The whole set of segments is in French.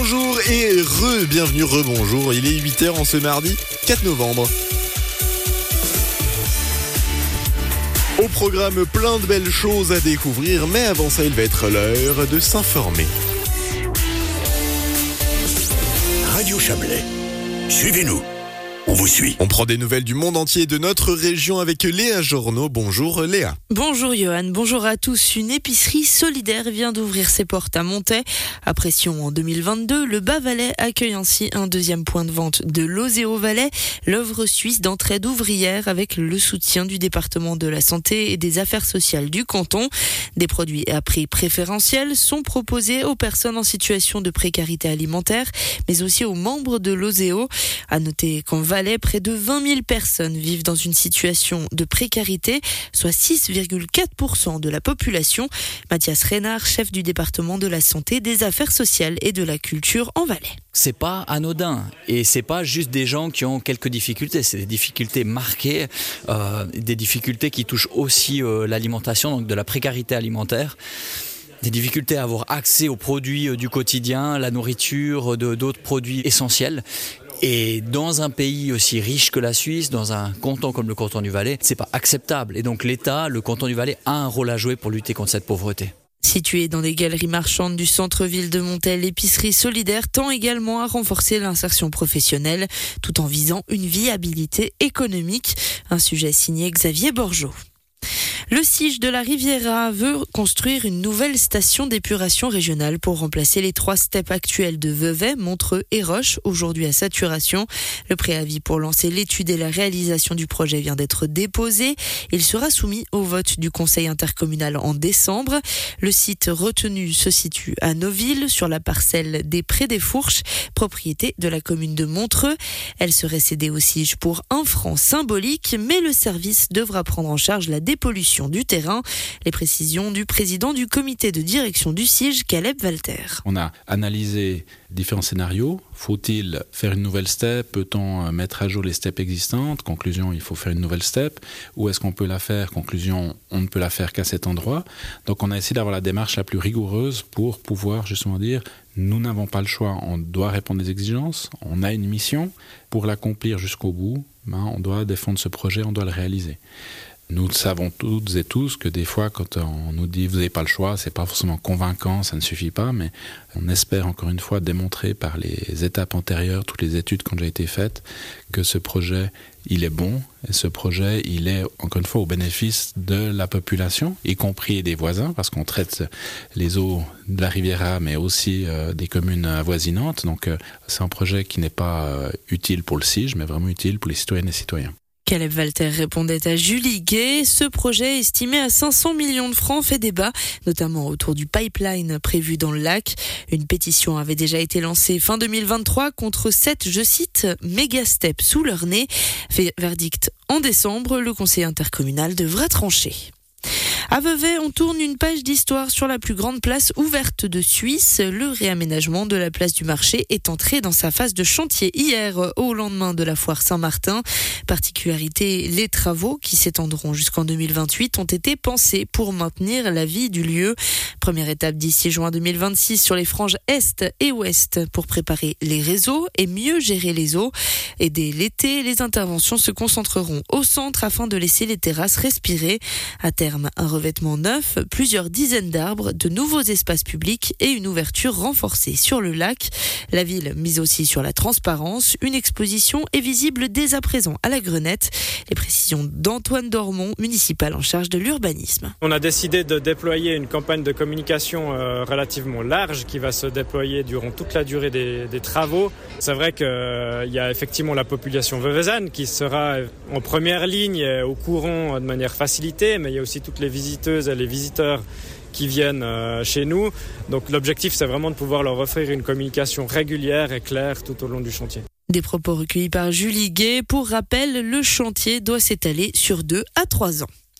Bonjour et bienvenue, rebonjour. Il est 8h en ce mardi 4 novembre. Au programme, plein de belles choses à découvrir, mais avant ça, il va être l'heure de s'informer. Radio Chablais, suivez-nous, on vous suit. On prend des nouvelles du monde entier et de notre région avec Léa Journeau. Bonjour Léa. Bonjour Johan, bonjour à tous. Une épicerie solidaire vient d'ouvrir ses portes à Montaix. Après Sion en 2022, le Bas-Valais accueille ainsi un deuxième point de vente de Lozéo-Valais, l'œuvre suisse d'entraide ouvrière avec le soutien du département de la santé et des affaires sociales du canton. Des produits à prix préférentiel sont proposés aux personnes en situation de précarité alimentaire, mais aussi aux membres de Lozéo. À noter qu'en Valais, près de 20 000 personnes vivent dans une situation de précarité, soit 6,4% de la population. Mathias Reynard, chef du département de la santé, des affaires sociales et de la culture en Valais. C'est pas anodin et c'est pas juste des gens qui ont quelques difficultés, c'est des difficultés marquées, des difficultés qui touchent aussi l'alimentation, donc de la précarité alimentaire. Des difficultés à avoir accès aux produits du quotidien, la nourriture, d'autres produits essentiels. Et dans un pays aussi riche que la Suisse, dans un canton comme le canton du Valais, c'est pas acceptable. Et donc l'État, le canton du Valais, a un rôle à jouer pour lutter contre cette pauvreté. Située dans des galeries marchandes du centre-ville de Montaix, l'épicerie solidaire tend également à renforcer l'insertion professionnelle tout en visant une viabilité économique. Un sujet signé Xavier Borgeaud. Le SIJ de la Riviera veut construire une nouvelle station d'épuration régionale pour remplacer les 3 steppes actuelles de Vevey, Montreux et Roche, aujourd'hui à saturation. Le préavis pour lancer l'étude et la réalisation du projet vient d'être déposé. Il sera soumis au vote du conseil intercommunal en décembre. Le site retenu se situe à Noville, sur la parcelle des Prés des Fourches, propriété de la commune de Montreux. Elle serait cédée au SIJ pour 1 franc symbolique, mais le service devra prendre en charge la dépollution du terrain. Les précisions du président du comité de direction du SIJ, Caleb Walter. On a analysé différents scénarios. Faut-il faire une nouvelle step? Peut-on mettre à jour les steps existantes? Conclusion, il faut faire une nouvelle step. Ou est-ce qu'on peut la faire? Conclusion, on ne peut la faire qu'à cet endroit. Donc on a essayé d'avoir la démarche la plus rigoureuse pour pouvoir justement dire nous n'avons pas le choix, on doit répondre aux exigences, on a une mission. Pour l'accomplir jusqu'au bout, on doit défendre ce projet, on doit le réaliser. Nous savons toutes et tous que des fois, quand on nous dit « vous n'avez pas le choix », c'est pas forcément convaincant, ça ne suffit pas, mais on espère encore une fois démontrer par les étapes antérieures, toutes les études qui ont déjà été faites, que ce projet, il est bon, et ce projet, il est encore une fois au bénéfice de la population, y compris des voisins, parce qu'on traite les eaux de la Riviera, mais aussi des communes avoisinantes. Donc c'est un projet qui n'est pas utile pour le SIJ, mais vraiment utile pour les citoyennes et citoyens. Caleb Walter répondait à Julie Gay. Ce projet, estimé à 500 millions de francs, fait débat, notamment autour du pipeline prévu dans le lac. Une pétition avait déjà été lancée fin 2023 contre 7, je cite, méga steps sous leur nez. Verdict en décembre, le conseil intercommunal devra trancher. À Vevey, on tourne une page d'histoire sur la plus grande place ouverte de Suisse. Le réaménagement de la place du marché est entré dans sa phase de chantier hier, au lendemain de la foire Saint-Martin. Particularité, les travaux, qui s'étendront jusqu'en 2028, ont été pensés pour maintenir la vie du lieu. Première étape d'ici juin 2026 sur les franges Est et Ouest pour préparer les réseaux et mieux gérer les eaux. Et dès l'été, les interventions se concentreront au centre afin de laisser les terrasses respirer. À terme, un revêtement neuf, plusieurs dizaines d'arbres, de nouveaux espaces publics et une ouverture renforcée sur le lac. La ville mise aussi sur la transparence. Une exposition est visible dès à présent à la Grenette. Les précisions d'Antoine Dormont, municipal en charge de l'urbanisme. On a décidé de déployer une campagne de communication relativement large qui va se déployer durant toute la durée des travaux. C'est vrai qu'il y a effectivement la population veuvezane qui sera en première ligne au courant de manière facilitée, mais il y a aussi toutes les visiteuses et les visiteurs qui viennent chez nous. Donc l'objectif, c'est vraiment de pouvoir leur offrir une communication régulière et claire tout au long du chantier. Des propos recueillis par Julie Gay. Pour rappel, le chantier doit s'étaler sur 2 à 3 ans.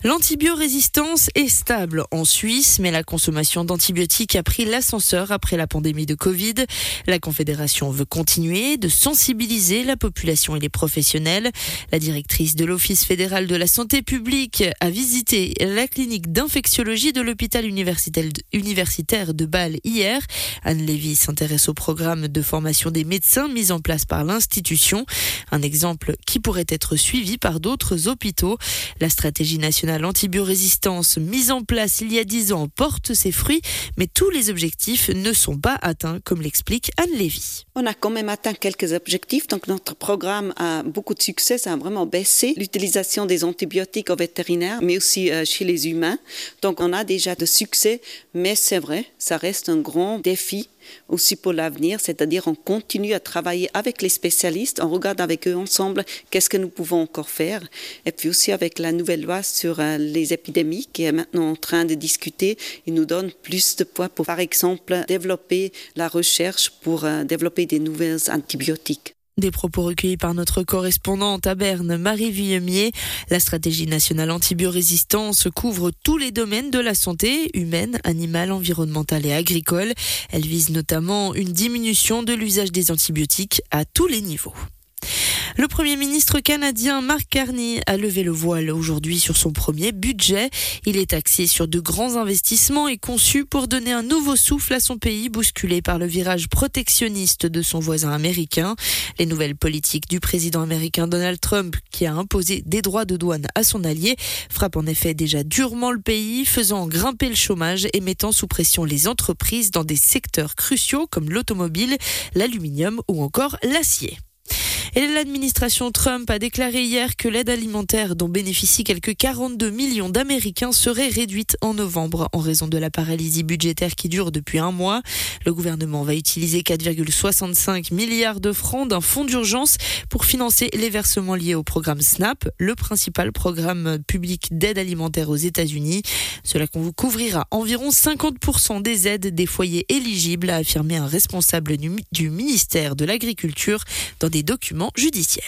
L'antibiorésistance est stable en Suisse, mais la consommation d'antibiotiques a pris l'ascenseur après la pandémie de Covid. La Confédération veut continuer de sensibiliser la population et les professionnels. La directrice de l'Office fédéral de la santé publique a visité la clinique d'infectiologie de l'hôpital universitaire de Bâle hier. Anne Lévy s'intéresse au programme de formation des médecins mis en place par l'institution. Un exemple qui pourrait être suivi par d'autres hôpitaux. La stratégie nationale antibiorésistance mise en place il y a 10 ans porte ses fruits, mais tous les objectifs ne sont pas atteints, comme l'explique Anne Lévy. On a quand même atteint quelques objectifs, donc notre programme a beaucoup de succès, ça a vraiment baissé l'utilisation des antibiotiques en vétérinaire, mais aussi chez les humains. Donc on a déjà de succès, mais c'est vrai, ça reste un grand défi aussi pour l'avenir, c'est-à-dire on continue à travailler avec les spécialistes, on regarde avec eux ensemble qu'est-ce que nous pouvons encore faire, et puis aussi avec la nouvelle loi sur les épidémies qui est maintenant en train de discuter, il nous donne plus de poids pour par exemple développer la recherche pour développer des nouvelles antibiotiques. Des propos recueillis par notre correspondante à Berne, Marie Villemier. La stratégie nationale antibiorésistance couvre tous les domaines de la santé, humaine, animale, environnementale et agricole. Elle vise notamment une diminution de l'usage des antibiotiques à tous les niveaux. Le Premier ministre canadien Mark Carney a levé le voile aujourd'hui sur son premier budget. Il est axé sur de grands investissements et conçu pour donner un nouveau souffle à son pays bousculé par le virage protectionniste de son voisin américain. Les nouvelles politiques du président américain Donald Trump, qui a imposé des droits de douane à son allié, frappent en effet déjà durement le pays, faisant grimper le chômage et mettant sous pression les entreprises dans des secteurs cruciaux comme l'automobile, l'aluminium ou encore l'acier. Et l'administration Trump a déclaré hier que l'aide alimentaire dont bénéficient quelques 42 millions d'Américains serait réduite en novembre en raison de la paralysie budgétaire qui dure depuis un mois. Le gouvernement va utiliser 4,65 milliards de francs d'un fonds d'urgence pour financer les versements liés au programme SNAP, le principal programme public d'aide alimentaire aux États-Unis. Cela couvrira environ 50% des aides des foyers éligibles, a affirmé un responsable du ministère de l'Agriculture dans des documents judiciaires.